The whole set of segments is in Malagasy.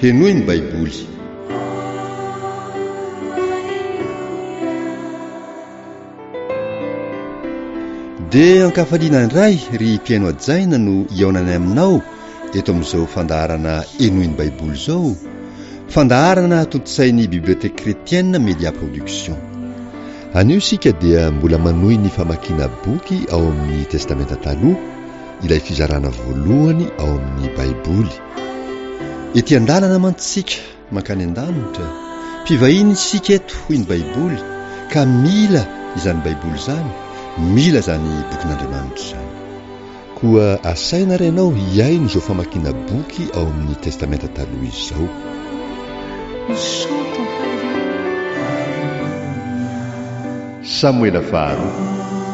henoy ny baiboly. Dia ankafaliana indray ry mpiaino ajaina no iaonany aminao eto amin'izao fandaharana henoy ny baiboly izao, fandaharana tontosain'ny biblioteka kretienne Media Production. Anio isika dia mbola manohy ny famakiana boky ao amin'ny testamenta taloha, ilay fizarana voalohany ao amin'ny baiboly. Ety an-dalana mantsika mankany an-danitra, mpivahiny isika eto hoy ny baiboly, ka mila izany baiboly izany, mila zany bokin'Andriamanitra izany. Koa asaina renao hiaino izao famakiana boky ao amin'ny testamenta taloha izao. Samuela faharoa.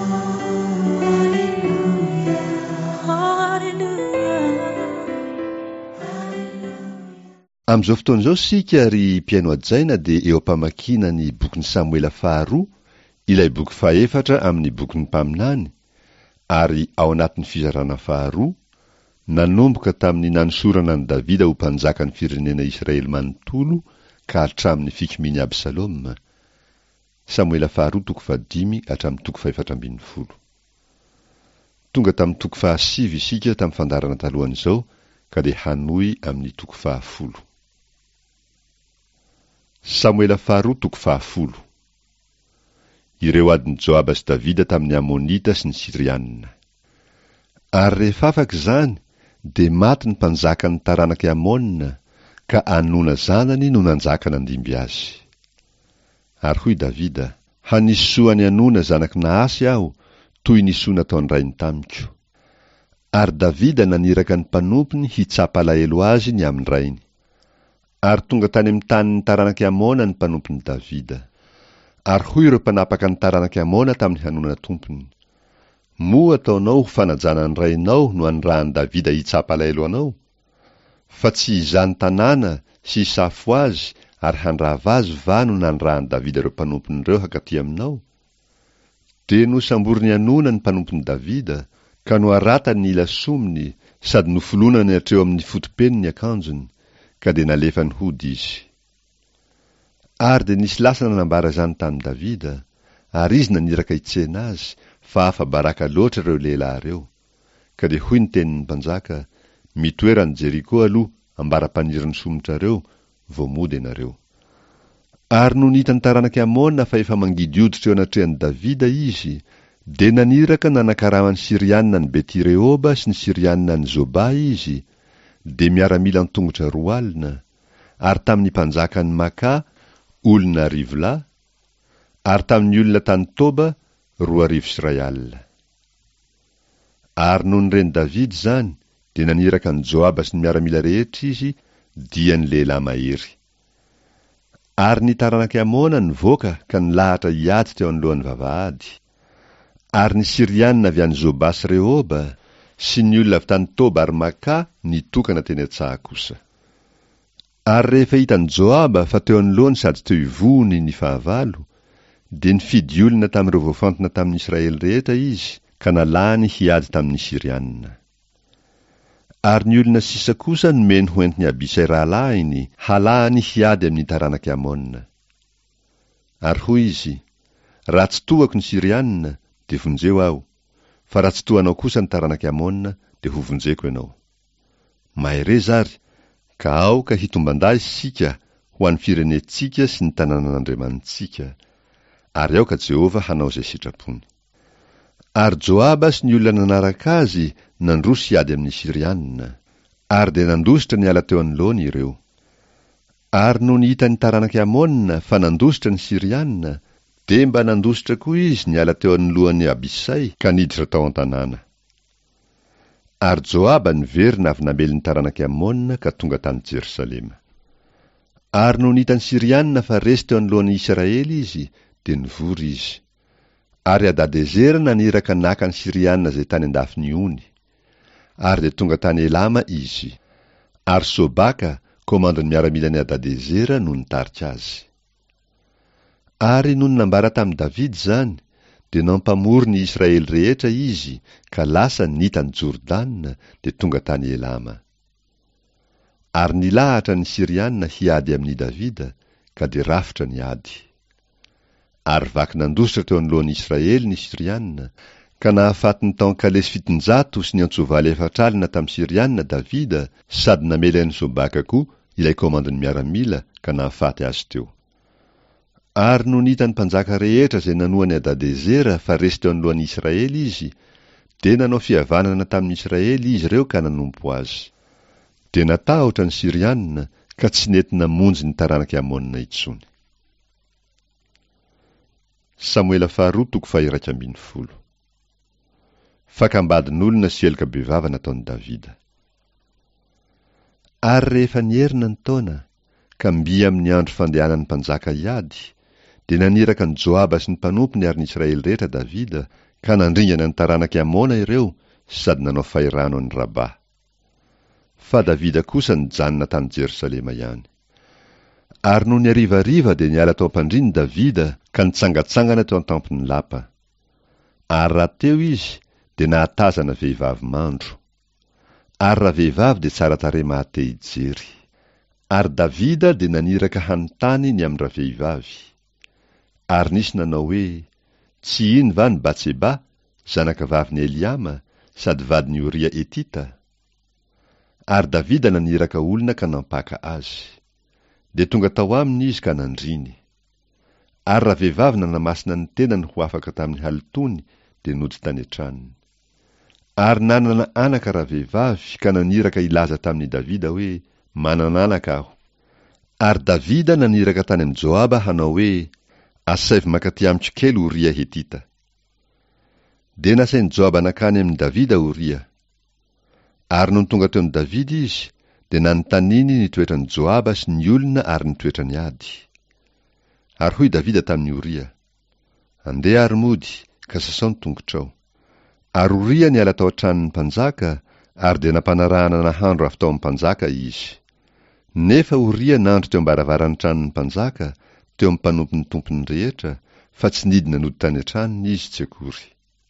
Amin'izao fotoana izao sika ry mpiaino ajaina dia eo am-pamakiana ny bokin'ny Samuela faharoa, ilay boky faefatra amin'ny bokin'ny mpaminany, ary ao anatin'ny fizarana faharoa, nanomboka tamin'ny nanosorana ny Davida ho mpanjaka ny firenena Israely manontolo ka hatramin'ny fikimiany Absalom. Samuela faharoa toko 5 hatramin'ny toko 7. Tonga tamin'ny toko 7 isika tamin'ny fandarana talohan'izao ka dia hanohy amin'ny toko 10. Samuela faharoa toko 10. Ireo adiny Joaba sy Davida tamin'ny Amonita sy ny Sirianina. Ary rehefa afaka izany, dia maty ny mpanjaka ny taranaky Amona, ka anona zanany no nanjaka nandimby azy. Ary hoy Davida, hanisoany anona zanaky Naasy aho, toy nisoana taon'ny rainy tamiko. Ary Davida naniraka ny mpanompiny hitsapa alahelo azy ny amin'ny rainy. Ary tonga tany amin'ny tanin'ny taranaky Amona ny mpanompiny Davida. Ary hoy ireo mpanapaka ny taranaky Amona tamin'ny hanona tompony, moa ataonao fanajana ny rainao no anyrahany Davida hitsapa alahelo anao? Fa tsy izany tanàna sy safo azy ary handrava azy va no nanyrahany Davida ireo mpanompiny ireo hakaty aminao? Dia no samboriny anona ny mpanompiny Davida, ka no aratany ny ilasominy sady nofolonany hatreo amin'ny fotopeniny ny akanjony, ka dia nalefa ny hody izy. Ary dia nisy lasa nanambara izany tamin'i Davida, ary izy naniraka hitsena azy, fa afa-baraka loatra ireo lehilahy ireo. Ka dia hoy ny tenin'ny mpanjaka, mitoerany Jeriko aloha, ambara-panirany somotra ireo, vao mody ianareo. Ary no nita ny taranaky Amona fa efa mangidy hoditra eo anatrehan'i Davida izy, dia naniraka nanakaramany Sirianina ny Betirehoba sy ny Sirianina ny Zoba izy, dia miaramila ny tongotra 2 alina, ary tamin'ny mpanjaka ny Maka, olona 10,000, ary tamin'ny olona tany Toba 2,000 alina. Ary no nireny Davida zany, dia naniraka ny Joaba sy ny miaramila rehetra izy, diany lehilahy mahery. Ary ny taranaky Amona nivoaka ka nilahatra hiady teo anoloan'ny vavahady. Ary ny Sirianina avy any Zoba sy Rehoba, sy ny olona avy tany Toba ary Maka nitokana teny an-tsaha kosa. Ary rehefa hitany Joaba fa teo anoloany sady teo ivony ny fahavalo, dia nifidy olona tamin'ireo voafantona tamin'ny Israely rehetra izy, ka nalany hiady tamin'ny Sirianina. Ary ny olona sisa kosa nomeny ho entiny Abisai rahalahiny halahany hiady amin'ny taranaky Amona. Ary hoy izy, raha tsy tohako ny Sirianina, dia vonjeo aho, fa raha tsy tohanao kosa ny taranaky Amona, dia ho vonjeko ianao. Mahare zary, ka ao ka hitombandahy sika ho an'ny firenetsika sy ny tanànan'Andriamanitsika, ary ao ka Jehova hanao izay sitrapony. Ary Joaba sy ny olona nanaraka azy nandroso hiady amin'ny Sirianina, ary dia nandositra ny ala teo anoloany ireo. Ary no nihita ny taranaky Amona fa nandositra ny Sirianina, dia mba nandositra koa izy ny ala teo anoloan'ny Abisai ka niditra tao an-tanàna. Ary Joaba niverina avy namely ny taranaky Amona ka tonga tany Jerusalema. Ary no nihita ny Sirianina fa resy teo anoloan'ny Israely izy, dia nivory izy. Ary Adadezera naniraka naka ny Sirianina zay tany andafiny ony. Ary dia tonga tany Elama izy. Ary Sobaka, komandon'ny miaramila ny Adadezera no nitarika azy. Ary no nambara tamin'i Davida zany, dia nampamory ny Israely rehetra izy, ka lasa nita ny Jordanina, dia tonga tany Elama. Ary nilahatra ny Siriana hiady amin'ny Davida, ka dia rafitra ny ady. Ary vaky nandositra teo anoloan'ny Israely ny Siriana, ka nahafaty ny taona kalesy 700 sy ny antsovaly 4 alina tamin'ny Siriana Davida, sady namela ny Sobaka koa ilay komandin'ny miaramila, ka nahafaty azy teo. Ary no nitany mpanjaka rehetra izay nanohany Hadadezera fa resy teo anoloan'ny Israely izy, dia nanao fihavanana tamin'ny Israely izy ireo ka nanompo azy. Dia natahotra ny Siriana ka tsy nentina monjy ny taranaky Amonina intsony. Samuela 2:1-10. Fakambadin'olona sy elaka bevava nataon'i Davida. Ary rehefa nierina ny taona, ka mbia amin'ny andro fandehanan'ny mpanjaka hiady, dia naniraka ny Joaba sy ny mpanompiny ary ny Israely rehetra Davida, ka nandringana ny taranaky Amona ireo, sady nanao fahirano any Raba. Fa Davida kosa nijanona tany Jerosalema ihany. Ary no ny arivariva dia niala tao am-pandriany Davida, ka nitsangatsangana teo an-tampony lapa. Ary raha teo izy, dia nahatazana vehivavy mandro. Ary raha vehivavy dia tsara tarehy mahate hijery. Ary Davida dia naniraka hanontany ny amin'ny raha vehivavy. Ary nisy nanao hoe, tsy iny va ny Batseba, zanaka vavin'ny Eliama, sady vadin'ny Uria Etita? Ary Davida naniraka olona ka nampaka azy. Dia tonga tao aminy izy ka nandriny. Ary raha vehivavy nanamasina ny tenany ho afaka tamin'ny halitony, dia nody tany an-tranony. Ary nanana anaka raha vehivavy ka naniraka ilaza tamin'ny Davida hoe, manana anaka aho. Ary Davida naniraka tany amin'ny Joaba hanao hoe, asaivy makaty amiko kely Uria Hetita. Dia nasain'ny Joaba nakany amin'ny Davida Uria. Ary no tonga teo ny Davida izy, dia nanontaniany ny toetran'ny Joaba sy ny olona ary ny toetrany ady. Ary hoy Davida tamin'ny Uria, andeha ary mody, ka sasao ny tongotrao. Ary Uria niala tao an-tranon'ny mpanjaka, ary dia nampanarahana nahandro avy tao amin'ny mpanjaka izy. Nefa Uria nandro teo am-baravaran'ny tranon'ny mpanjaka, teo amin'ny mpanompon'ny tompony rehetra, fa tsy nidina nody tany an-tranony izy tsy akory.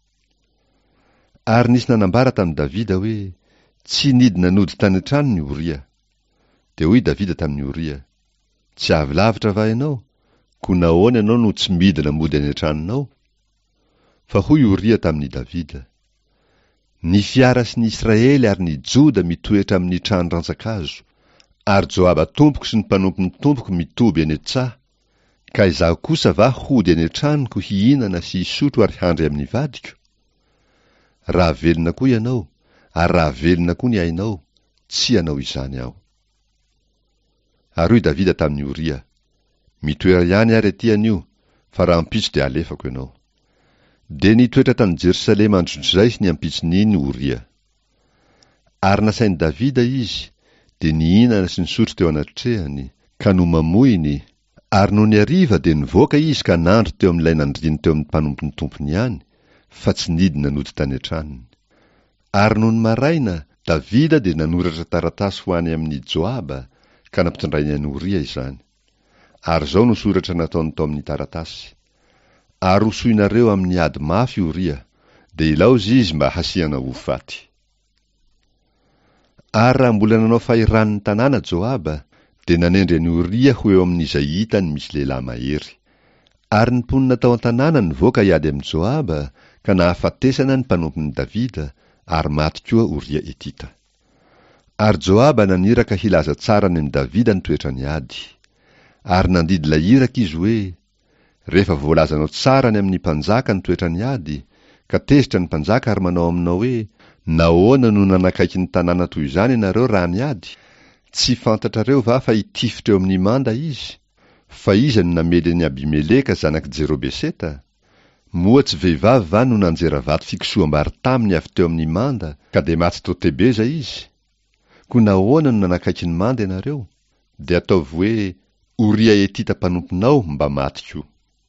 Ary nisy nanambara tamin'ny Davida hoe, tsy nidina nody tany an-trano ny Uria. Dia hoy Davida tamin'ny Uria, tsy avy lavitra va ianao? Ko nahoana ianao no tsy midina mody any an-tranonao? Fa hoy Uria tamin'ny Davida, ny fiara sy ny Israely ary ny Joda mitoetra amin'ny trano rantsakazo, ary Joaba tompoko sy ny mpanompon'ny tompoko mitoby eny an-tsaha, ka izaho kosa va hody eny an-tranoko hihinana sy hisotro ary handry amin'ny vadiko? Raha velona koa ianao, ary raha velona koa ny ainao, tsy ianao izany aho. Ary hoy Davida tamin'ny Uria, mitoera ihany ary aty anio, fa raha ampitso dia alefako ianao. Dia nitoetra tany Jerosalema andron'izay sy ny ampitson'iny Uria. Ary nasain'i Davida izy, dia nihinana sy nisotro teo anatrehany, ka no mamoiny, ary no ny ariva dia nivoaka izy ka nandro teo amin'ilay nandriny teo amin'ny mpanompon'ny tompony ihany, fa tsy nidina nody tany an-tranony. Ary no ny maraina, Davida dia nanoratra taratasy ho any amin'ny Joaba, ka nampitondrainy an'i Uria izany. Ary zao no soratra nataony tao amin'ny taratasy. Ary hosoinareo amin'ny ady mafy Uria, dia ilaozy izy mba hasiana ho faty. Ary raha mbola nanao fahiran'ny tanàna Joaba, dia nanendry an'i Uria ho eo amin'izay hitany misy lehilahy mahery. Ary ny mponina tao an-tanàna nivoaka hiady amin'ny Joaba, ka nahafatesana ny mpanompon'ny Davida, ary maty koa Uria Etita. Ary Joaba naniraka hilaza tsara ny Davida ny toetrany ady. Ary nandidy ilay iraka izy hoe, rehefa voalazanao tsara ny amin'ny mpanjaka ny toetrany ady, ka tezitra ny mpanjaka ary manao aminao hoe, nahoana no nanakaiky ny tanàna toy izany ianareo raha niady? Tsy fantatrareo va fa hitifitra eo amin'ny manda izy? Fa iza no namely ny Abimeleka zanak' Jerobeseta? Moa tsy vehivavy va no nanjera vato fiksoam-bary taminy avy teo amin'ny manda, ka dia maty tao Tebeza izy? Ko nahoana no nanakaiky ny manda ianareo? Dia ataovy hoe, Uria Etita mpanomponao mba maty koa.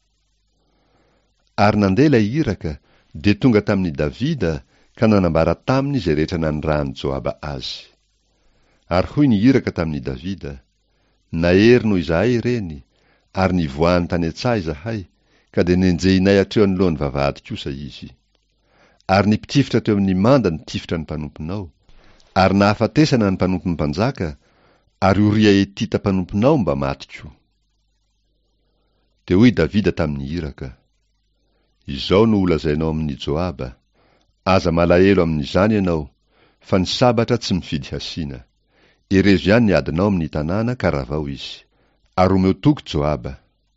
Ary nandeha ilay iraka, dia tonga tamin'ny Davida, ka nanambara taminy izay rehetra nanirahany Joaba azy. Ary hoy ny iraka tamin'ny Davida, nahery no izahay ireny, ary nivoahany tany an-tsaha izahay, ka dia nenjehinay hatreo anoloan'ny vavahady kosa izy. Ary nipitifitra teo amin'ny manda nitifitra ny mpanomponao, ary nahafatesana ny mpanompon'ny mpanjaka, ary Oria Etita mpanomponao mba maty koa. Dia hoy Davida tamin'ny iraka: izao no olazainao amin'ny Joaba, aza malahelo amin'izany ianao, fa ny sabatra tsy mifidy hasiana. Erezo ihany ny adinao amin'ny tanàna ka ravao izy, ary omeo toky Joaba.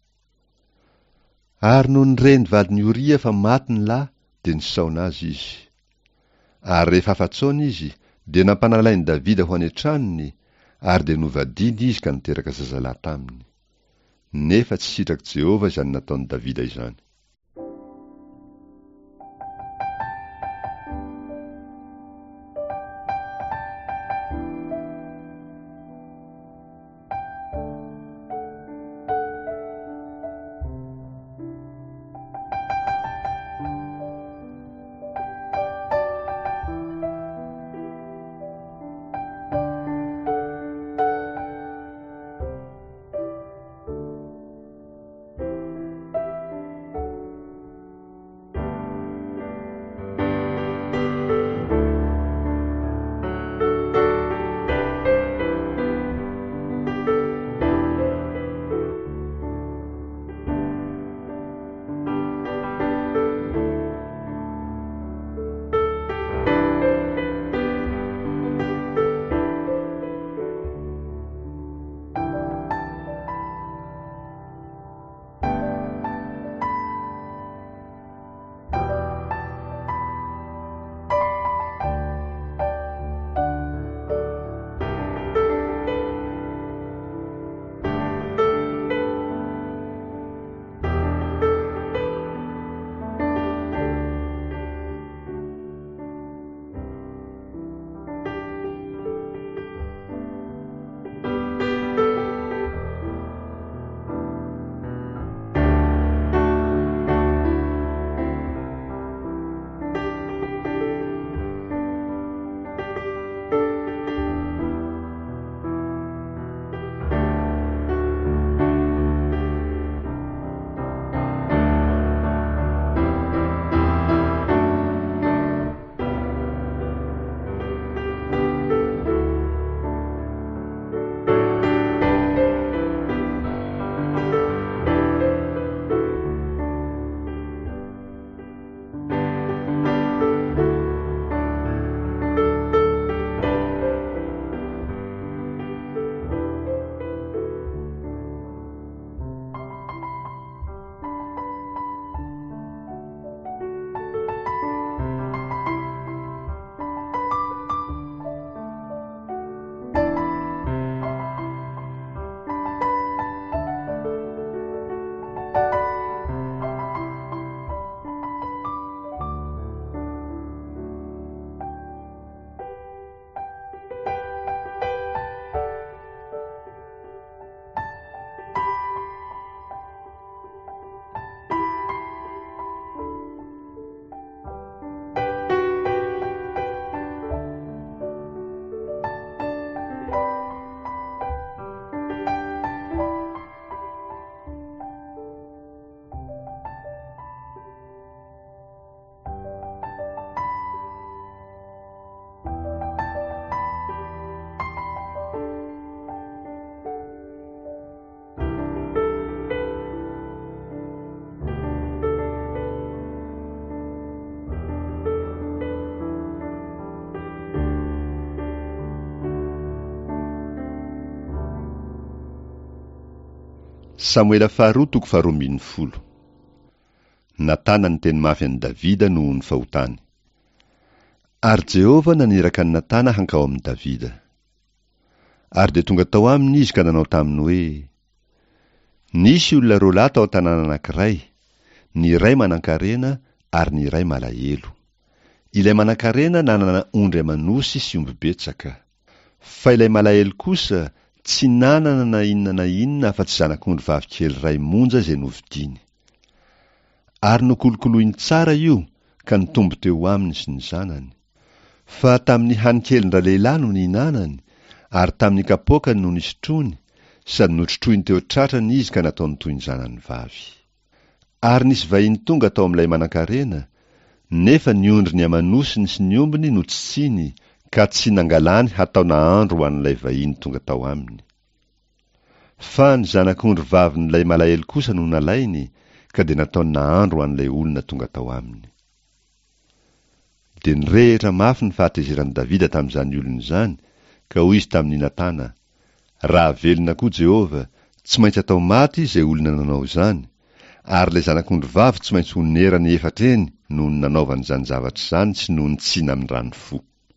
Ary no nireny vadiny Oria fa maty ny lahy, dia nisaona azy izy. Ary rehefa afa-tsaona izy, dia nampanalainy Davida ho any an-tranony, ary dia novadiny izy ka niteraka zazalahy taminy. Nefa tsy sitraky Jehova izany nataony Davida izany. Samuela faharoa toko 12. Natana ny teny mafy an'i Davida noho ny fahotany. Ary Jehova naniraka ny Natana hankao amin'i Davida. Ary dia tonga tao aminy izy ka nanao taminy hoe: nisy olona roa lahy tao an-tanàna anankiray, ny iray manan-karena ary ny iray malahelo. Ilay manan-karena nanana ondry amanosy sy omby betsaka, fa ilay malahelo kosa tsy nanana na inona afa-tsy zanak'ondry vavikely iray monja izay novidiany. Ary nokolokoloiny tsara io ka nitombo teo aminy sy ny zanany. Fa tamin'ny hanikelin-dralehilahy no nihinanany, ary tamin'ny kapoakany no nisotroany, sady notrotroiny teo tratrany izy ka nataony toy ny zanany vavy. Ary nisy vahiny tonga tao amin'ilay manan-karena, nefa ny ondry ny amanosiny sy ny ombiny no tsy tsiny ka tsy nangalany hatao nahandro ho an'ilay vahiny tonga tao aminy. Fa ny zanak'ondry vavin'ilay malahelo kosa no nalainy ka dia nataony nahandro ho an'ilay olona tonga tao aminy. Dia nirehitra mafy ny fahatezeran'i Davida tamin'izany olona izany, ka hoy izy tamin'ny Natana, raha velona koa Jehova, tsy maintsy atao maty izay olona nanao izany, ary ilay zanak'ondry vavy tsy maintsy ho nerany efatra eny noho ny nanaovany izany zavatra izany sy noho ny tsiana amin'ny rano fo.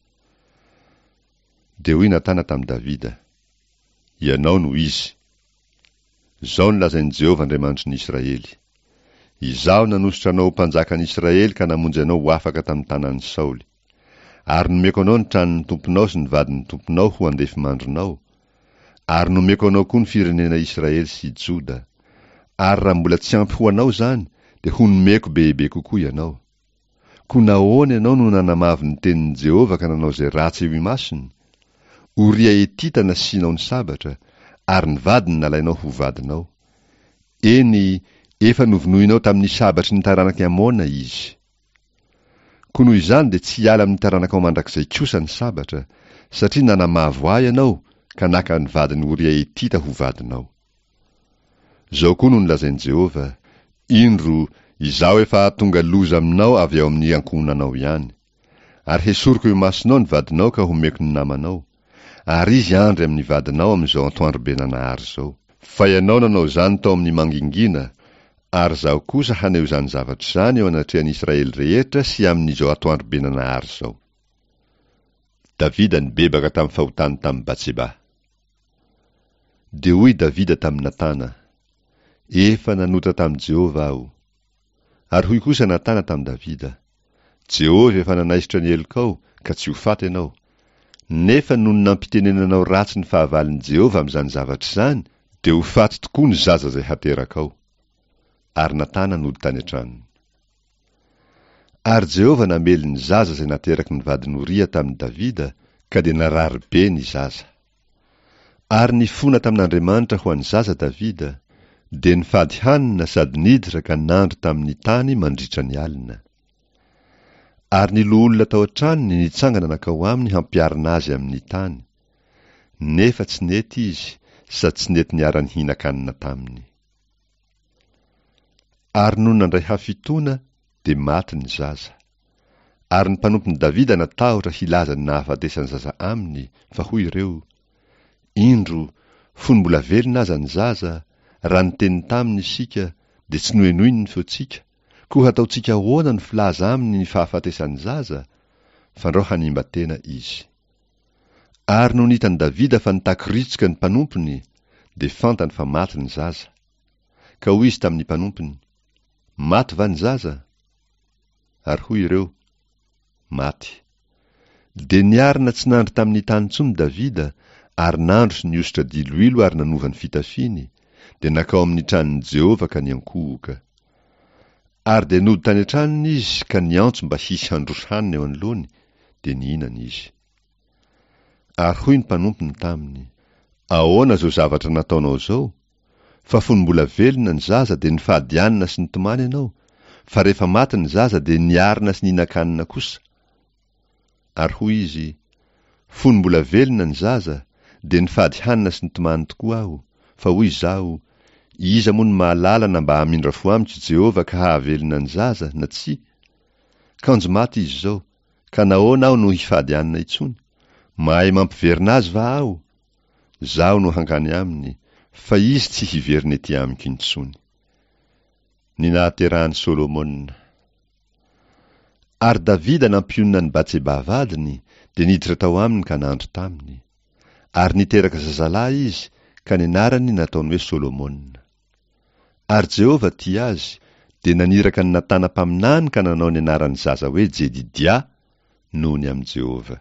Dia hoy Natana tamin'i Davida, ianao no izy. Izao no lazain'i Jehova Andriamanitry ny Israely. Izaho nanositra anao ho mpanjakan'i Israely ka namonjy anao ho afaka tamin'ny tanan'i Saoly. Ary nomeko anao ny tranon'ny tomponao sy ny vadin'ny tomponao ho andefimandronao. Ary nomeko anao koa ny firenena Israely sy Joda. Ary raha mbola tsy ampy ho anao izany, dia ho nomeko bebe kokoa ianao. Koa nahoana ianao no nanamavy ny tenin'i Jehova ka nanao izay ratsy eo imasony? Oria Etita nasianao ny sabatra, ary ny vadiny nalainao ho vadinao. Eny, efa novonoinao tamin'ny sabatry ny taranaka Amona izy. Koa noho izany dia tsy hiala amin'ny taranaka ao mandrakizay kosa ny sabatra, satria nanamavo ahy ianao ka naka ny vadiny Oria Etita ho vadinao. Zao koa no nolazain'i Jehova, indro izaho efa tonga loza aminao avy ao amin'ny ankohonanao ihany. Ary hesoriko eo masonao ny vadinao ka homeko ny namanao. Ary izy andry amin'ny vadinao amin'izao atoandro be nanahary zao. Fa ianao nanao izany tao amin'ny mangingina, ary zaho kosa haneho izany zavatra izany eo anatrehan'i Israely rehetra sy amin'izao atoandro be nanahary zao. Davida nibebaka tamin'ny fahotany tamin'ny Batseba. Dia hoy Davida tamin'ny Natana, efa nanotra tamin'i Jehova aho. Ary hoy kosa Natana tamin'i Davida, Jehova efa nanaisitra ny helikao ka tsy ho faty ianao. Nefa noho ny nampitenenanao ratsy ny fahavalin' Jehova amin'izany zavatra izany, dia ho faty tokoa ny zaza izay haterakao. Ary Natana nody tany an-tranony. Ary Jehova namely ny zaza izay nateraky ny vadiny Oria tamin'i Davida, ka dia narary be ny zaza. Ary nifona tamin'Andriamanitra ho an'ny zaza Davida, dia nifady hanina sady niditra ka nandro tamin'ny tany mandritra ny alina. Ary ny loholona tao an-tranony nitsangana nakao aminy hampiarina azy amin'ny tany. Nefa tsy nety izy, sady tsy nety niara nihinan-kanina taminy. Ary noho nandray hafitoana, dia maty ny zaza. Ary ny mpanompiny Davida natahotra hilaza ny nahafatesany zaza aminy, fa hoy ireo, indro fony mbola velona aza ny zaza, raha ny teny taminy isika, dia tsy noenoiny ny feontsika, koa hataontsika ahoana ny filaza aminy ny fahafatesany zaza, fa andreo hanimba tena izy. Ary noho nitany Davida fa nitakiritsika ny mpanompiny, dia fantany fa maty ny zaza. Ka hoy izy tamin'ny mpanompiny, maty va ny zaza? Ary hoy ireo, maty. Dia niarina tsy nandry tamin'ny tany intsony Davida, ary nandro sy niositra diloilo ary nanova ny fitafiny, dia nakao amin'ny tranon'i Jehova ka niankohoka. Ary dia nody tany an-tranony izy ka niantso mba hisy handroso hanina eo anoloany, dia nihinana izy. Ary hoy ny mpanompiny taminy, ahoana zao zavatra nataonao zao? Fa fony mbola velona ny zaza dia nifady hanina sy nitomany ianao, fa rehefa maty ny zaza dia niarina sy nihinan-kanina kosa. Ary hoy izy, fony mbola velona ny zaza dia nifady hanina sy nitomany tokoa aho, fa hoy izaho, iza moa ny mahalala na mba hamindra fo amiko Jehova ka hahavelona ny zaza na tsy? Kanjo maty izy zao, ka nahoana aho no hifady hanina intsony? Mahay mampiverina azy va aho? Zaho no hankany aminy, fa izy tsy hiverina ety amiko intsony. Ny nahaterahan'i Solomona. Ary Davida nampionina ny Batseba vadiny, dia niditra tao aminy ka nandro taminy. Ary niteraka zazalahy izy, ka ny anarany nataony hoe Solomona. Ary Jehova tia azy, dia naniraka ny Natana-paminany ka nanao ny anaran'ny zaza hoe Jedidia noho ny amin'i Jehova.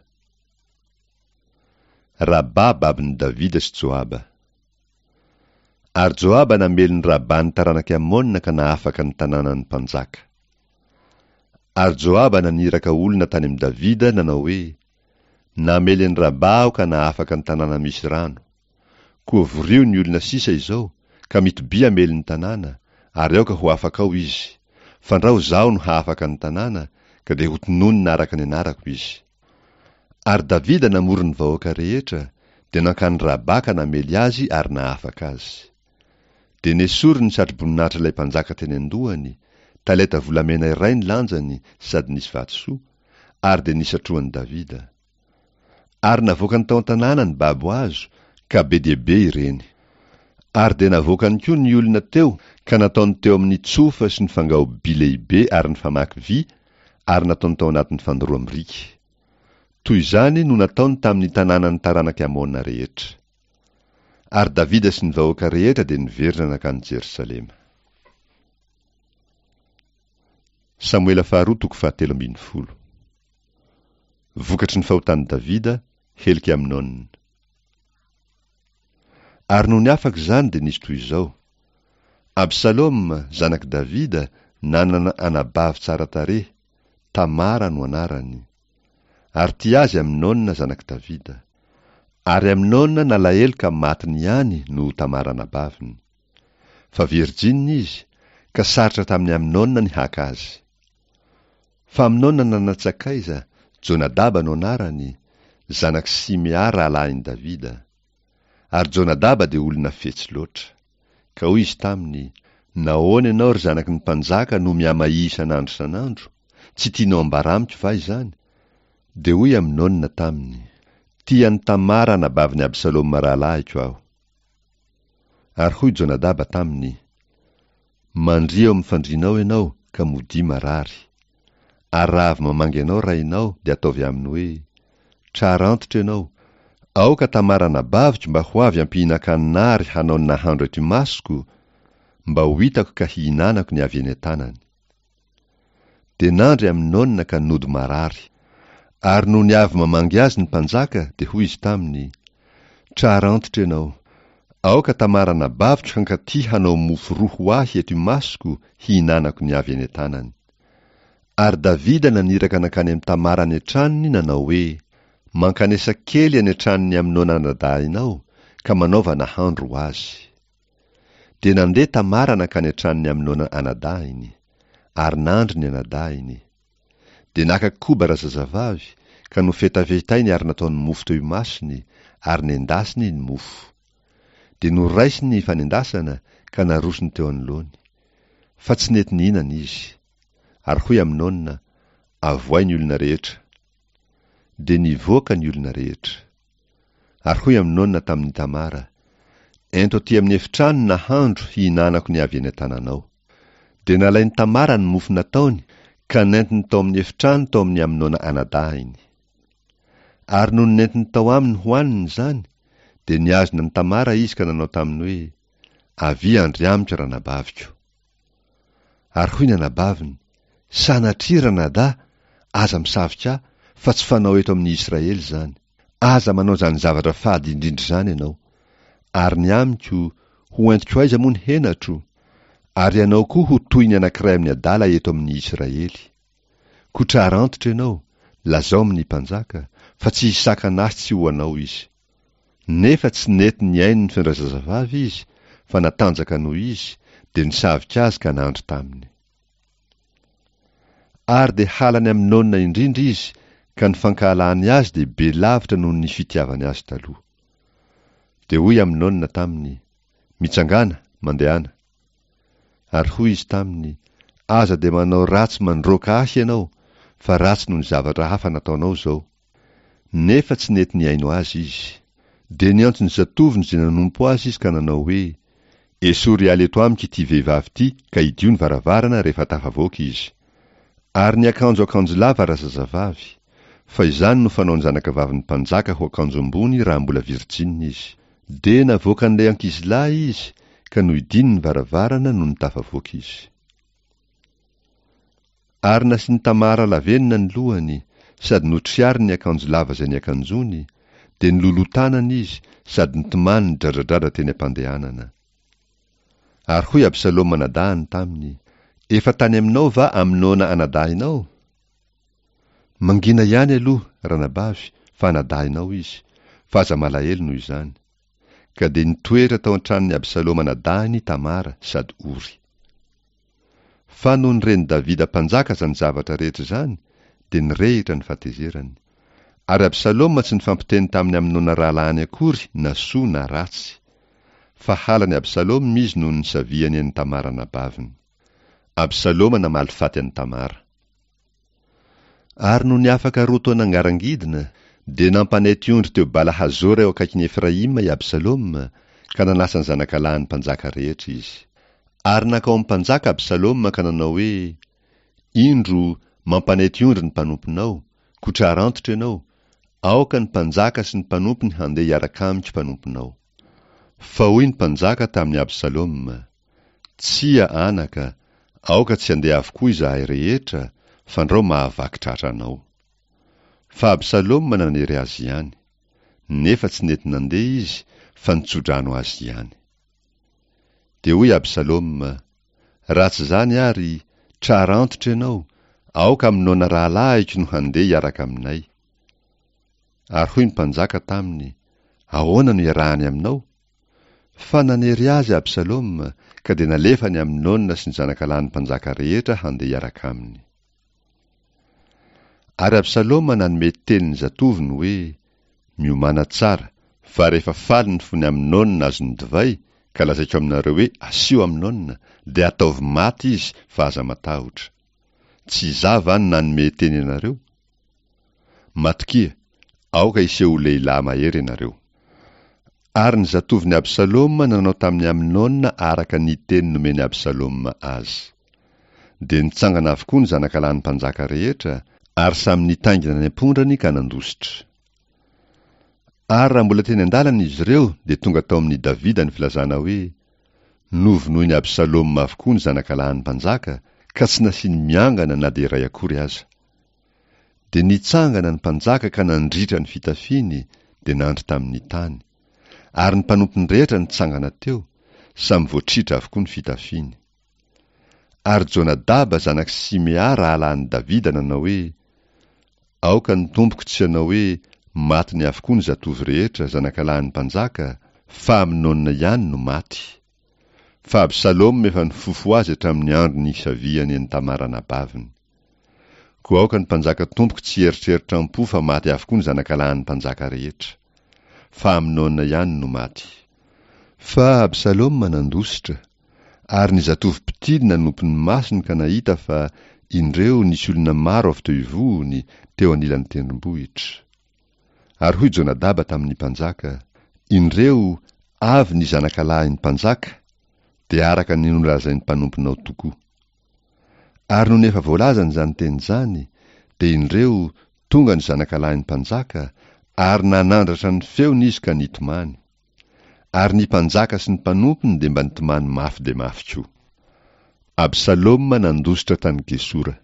Rabà babin'i Davida sy Joaba. Ary Joaba namely ny Rabà ny taranaka Amona ka nahafaka ny tanànany mpanjaka. Ary Joaba naniraka olona tany amin'i Davida nanao hoe, namely ny Rabà aho ka nahafaka ny tanàna misy rano. Koa vorio ny olona sisa izao, ka mitoby amely ny tanàna, ary aoka ho afaka ao izy. Fandrao zaho no hahafaka ny tanàna, ka dia ho tononina araka ny anarako izy. Ary Davida namory ny vahoaka rehetra, dia nankany rabaka namely azy ary nahafaka azy. Dia nesory ny satroboninahitra ilay mpanjaka teny andohany, talenta volamena iray ny lanjany sady nisy vatosoa, ary dia nisatroan'i Davida. Ary navoaka ny tao an-tanàna ny babo azo, ka be dia be ireny. Ary dia navoakany koa ny olona teo, ka nataony teo amin'ny tsofa sy ny fangaoby lehibe ary ny famaky vy, ary nataony tao anatin'ny fandoroam-biriky. Toy izany no nataony tamin'ny tanàna ny taranaka Amona rehetra. Ary Davida sy ny vahoaka rehetra dia niverina nakany Jerosalema. Samuela faharoa toko 17. Vokatry ny fahotan'i Davida, helika Aminona. Ary noho ny afaka izany dia nisy toy izao. Absalôma, zanak Davida, nanana anabavy tsara tarehy, Tamara no anarany. Ary tia azy Aminona zanak Davida. Ary Aminona nalahelo ka matiny ihany no Tamara anabaviny. Fa virjina izy, ka sarotra tamin'ny Aminona ny haka azy. Fa Aminona nanatsakaiza, Jonadaba no anarany, zanak Simea rahalahin'i Davida. Ary Jonadaba dia olona fetsy loatra. Ka hoy izy taminy, nahoana ianao ry zanaky ny mpanjaka no miamay isan'andro isan'andro? Tsy tianao ambaramiko va izany? Dia hoy Aminona taminy, tian'ny Tamara anabaviny Absalôma rahalahiko aho. Ary hoy Jonadaba taminy, mandria eo amin'ny fandrianao ianao ka mody marary. Ary raha avy mamangy ianao rainao dia ataovy aminy hoe, tsara antitra ianao, aoka Tamara anabaviko mba ho avy ampihinan-kaninary hanao ny nahandro eto Imasoko, mba ho hitako ka hihinanako ny avy eny an-tanany. Dia nandry Aminona ka nody marary. Ary noho ny avy mamangy azy ny mpanjaka, dia hoy izy taminy, tsara antitra ianao, aoka Tamara anabaviko hankaty hanao mofo roa ho ahy eto Imasoko hihinanako ny avy eny an-tanany. Ary Davida naniraka nakany amin'ny Tamara any an-tranony nanao hoe, mankanesa kely any an-tranony Aminona nadahinao ka manaova nahandro ho azy. Dia nandeha Tamara nakany an-tranony Aminona anadahiny, ary nandry ny anadahiny. Dia naka koba razazavavy, ka nofetavetainy ary nataony mofo teo imasony, ary nendasiny ny mofo. Dia noraisiny ny fanendasana, ka narosiny teo anoloany. Fa tsy nety nihinana izy. Ary hoy Aminona, avoay ny olona rehetra. Dia nivoaka ny olona rehetra. Ary hoy Aminona tamin'ny Tamara, ento aty amin'ny efitrano nahandro hihinanako ny avy eny an-tananao. Dia nalainy Tamara ny mofo nataony, ka nentiny tao amin'ny efitrano tao amin'ny Aminona anadahiny. Ary noho nentiny tao aminy hoaniny izany, dia niazona ny Tamara izy ka nanao taminy hoe, avy andry amiko ranabaviko. Ary hoy ny anabaviny, sanatria ranadà, aza misavika fa tsy fanao eto amin'ny Israely izany. Aza manao zany zavatra fady indrindra izany ianao. Ary ny amiko ho entiko aiza moa ny henatro? Ary ianao koa ho toy ny anankiray amin'ny adala eto amin'ny Israely. Ko tsara antitra ianao, lazao amin'ny mpanjaka, fa tsy hisakan'asy tsy ho anao izy. Nefa tsy nety ny ainy ny fendrazazavavy izy, fa natanjaka noho izy, dia nisavika azy ka nandry taminy. Ary dia halany Aminona indrindra izy, ka ny fankahalany azy dia be lavitra noho ny fitiavany azy taloha. Dia hoy Aminona taminy, mitsangana, mandehana. Ary hoy izy taminy, aza dia manao ratsy mandroaka ahy ianao, fa ratsy noho ny zavatra hafa nataonao zao. Nefa tsy nety ny aino azy izy. Dia niantso ny zatoviny izay nanompo azy izy ka nanao hoe, esory aly eto amiko ity vehivavy ity, ka idio ny varavarana rehefa tafavoaka izy. Ary ny akanjo lava razazavavy, fa izany no fanao ny zanakavavin'ny mpanjaka ho akanjo ambony raha mbola virjina izy. Dia navoaka an'ilay ankizilahy izy, ka no idiny ny varavarana no nitafavoaka izy. Ary nasiany Tamara lavenina ny lohany, sady notriary ny akanjo lava izay niakanjony, dia nilolotanana izy, sady nitomany ny dradradrada teny am-pandehanana. Ary hoy Absalôma anadahiny taminy, efa tany aminao va Aminona anadahinao? Mangina ihany aloha, ranabavy, fa anadahinao izy, fa aza malahelo noho izany. Ka dia nitoetra tao an-tranon'ny Absalôma anadahiny Tamara sady ory. Fa noho nireny Davida mpanjaka zany zavatra rehetra izany, dia nirehitra ny fahatezerany. Ary Absaloma tsy nifampiteny taminy Aminona rahalany akory na soa na ratsy, fa halany Absaloma izy no nisaviany an'i Tamara nabaviny. Absaloma namaly faty an'i Tamara. Ary no ny afaka roa taona angarangidina, dia nampanety ondry teo Balahazora eo akaikin'i Efraima i Absaloma, ka nanasa ny zanakalahiny mpanjaka rehetra izy. Ary nakao amin'ny mpanjaka Absaloma ka nanao hoe, indro mampanety ondry ny mpanomponao, kotrara antitra ianao, aoka ny mpanjaka sy ny mpanompony handeha hiaraka amiko mpanomponao. Fa hoy ny mpanjaka tamin'ny Absaloma, tsia anaka, aoka tsy handeha avokoa izahay rehetra, fa andreo mahavaky tratra anao. Fa Absaloma nanery azy ihany, nefa tsy nety nandeha izy, fa nitsodrano azy ihany. Dia hoy Absaloma, ratsy zany ary, trara antitra ianao, aoka aminona rahalahiko no handeha hiaraka aminay. Ary hoy ny mpanjaka taminy, ahoana no iarahany aminao? Fa nanery azy Absaloma, ka dia nalefany Aminona sy ny zanakalahiny mpanjaka rehetra handeha hiaraka aminy. Ary Absaloma nanome tenin'ny zatoviny hoe, miomana tsara, fa rehefa faly ny fony Aminona azo ny divay, ka lazaiko aminareo hoe asio Aminona, dia ataovy maty izy fa aza matahotra. Tsy zava ny nanome teny ianareo? Matokia, aoka iseho lehilahy mahery ianareo. Ary ny zatovin'ny Absaloma nanao tamin'ny Aminona araka ny teny nomeny Absaloma azy. Dia nitsangana avokoa ny zanakalahiny mpanjaka rehetra, ary samy nitaingina ny ampondrany ka nandositra. Ary raha mbola teny an-dalana izy ireo, dia tonga tao amin'ny Davida ny filazana hoe, novonoiny Absaloma avokoa ny zanakalahiny mpanjaka, ka tsy nasiny miangana na dia iray akory aza. Dia nitsangana ny mpanjaka ka nandritra ny fitafiny, dia nandry tamin'ny tany. Ary ny mpanompony rehetra nitsangana teo, samy voatritra avokoa ny fitafiny. Ary Jonadaba zanak' Simea rahalan'i Davida nanao hoe, aoka ny tompoko tsy hanao hoe maty ny avokoa ny zatovy rehetra zanakalahin'ny mpanjaka, fa Aminona ihany no maty. Fa Absaloma efa nifofo azy hatramin'ny andro ny isaviany an'i Tamara nabaviny. Koa aoka ny mpanjaka tompoko tsy eritreritra am-po fa maty avokoa ny zanakalahin'ny mpanjaka rehetra, fa Aminona ihany no maty. Fa Absaloma nandositra, ary ny zatovy mpitily nanompo ny masony ka nahita fa indreo nisy olona maro avy teo ivohony teo anilan'ny tendrombohitra. Ary hoy Jonadaba tamin'ny mpanjaka, indreo avy ny zanakalahin'ny mpanjaka, dia araka ny nolazain'ny mpanomponao tokoa. Ary no nefa voalazany zany teny zany, dia indreo tonga ny zanakalahin'ny mpanjaka, ary nanandratra ny feony izy ka nitomany. Ary ny mpanjaka sy ny mpanompony dia mba nitomany mafy dia mafy koa. Absaloma nandositra tany Gesura.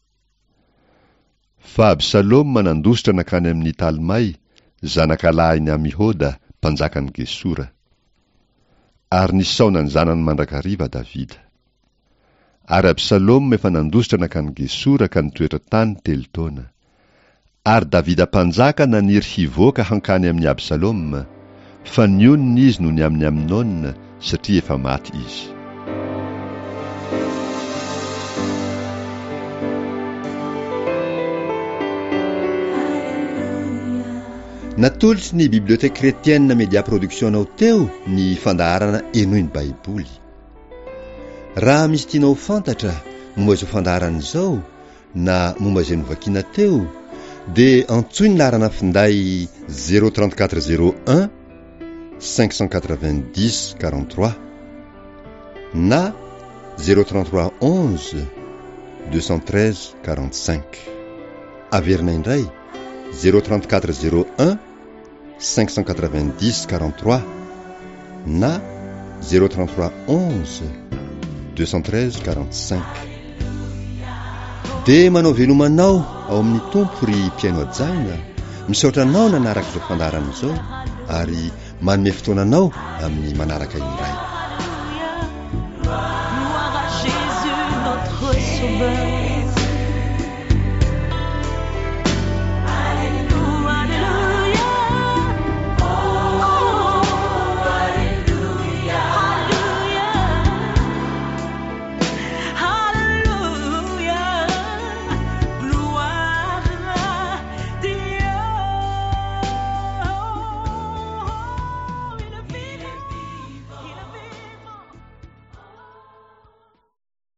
Fa Absaloma nandositra nakany amin'ny Talmai, zanakalahiny Amihoda, mpanjakan'ny Gesura. Ary nisaona ny zanany mandrakariva Davida. Ary Absaloma efa nandositra nakany Gesura ka nitoetra tany 3 taona. Ary Davida mpanjaka naniry hivoaka hankany amin'ny Absaloma, fa nioniny izy no ny amin'ny Aminona satria efa maty izy. Natolotry ny Bibliothèque Chrétienne Média Production anao teo ny fandaharana enoy ny Baiboly. Raha misy tianao fantatra momba izao fandaharana izao na momba izay novakiana teo, dia antsoy ny laharana finday 03401 590 43 na 033 11 213 45. Averina indray 03401 590 43 na 033 11 213 45. Dia manao velomanao ao amin'ny tompo ry mpiaino ajaina, misaotra anao nanaraka izao fandaharana izao, ary manome fotoananao amin'ny manaraka indray. Gloire à Jésus, notre sauveur.